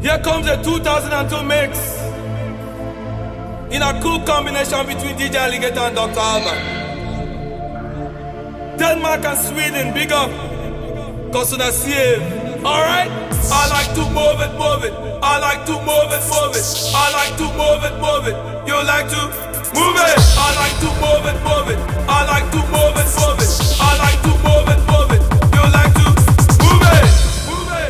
Here comes a 2002 mix in a cool combination between DJ Alligator and Dr. Alban. Denmark and Sweden, big up, cause on a save. Alright? I like to move it, move it. I like to move it, move it. I like to move it, move it. You like to move it? I like to move it, move it. I like to move it, move it. I like to move it, move it. You like to move it? Move it.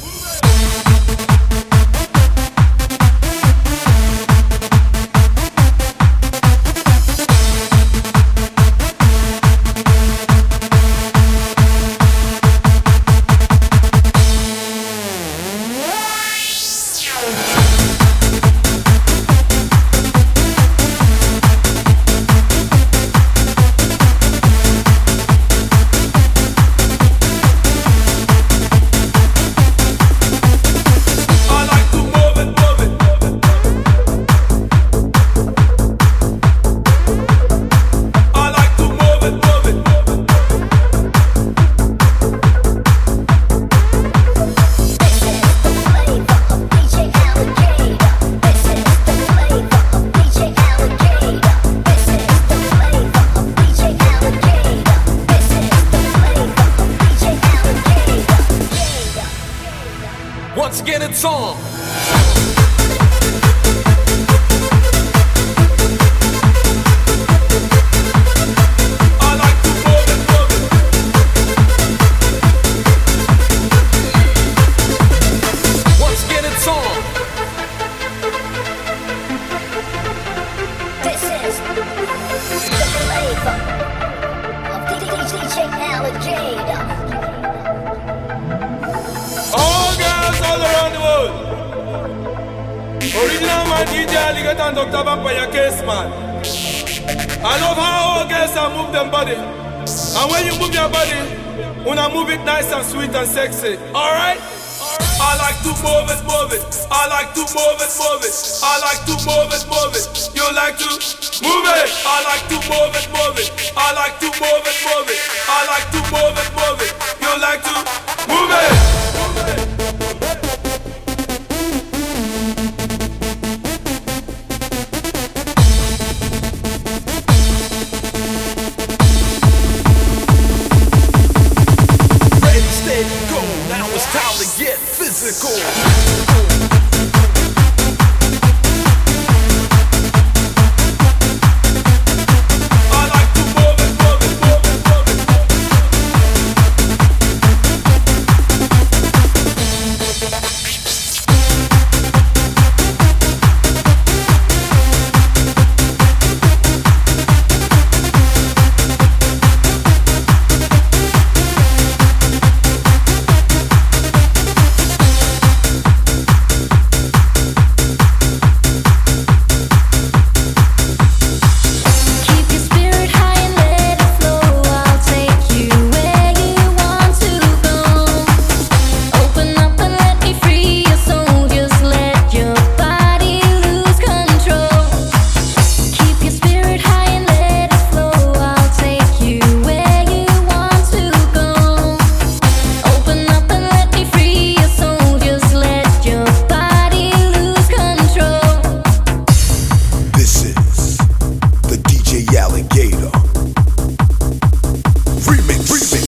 Once again, it's on. I like to move it, move it. Once again, it's on. This is the flavor of DJ Alligator. All girls all around the world. Original man DJ Alligator and Dr. Vampire Case man. I love how all girls can move them body. And when you move your body, wanna move it nice and sweet and sexy. Alright? I like to move it, move it. I like to move it, move it. I like to move it, move it. You like to move it. I like to move it, move it. I like to move it, move it. I like to move it, move it. You like to move it. Ready, steady, go. Now it's time to get physical.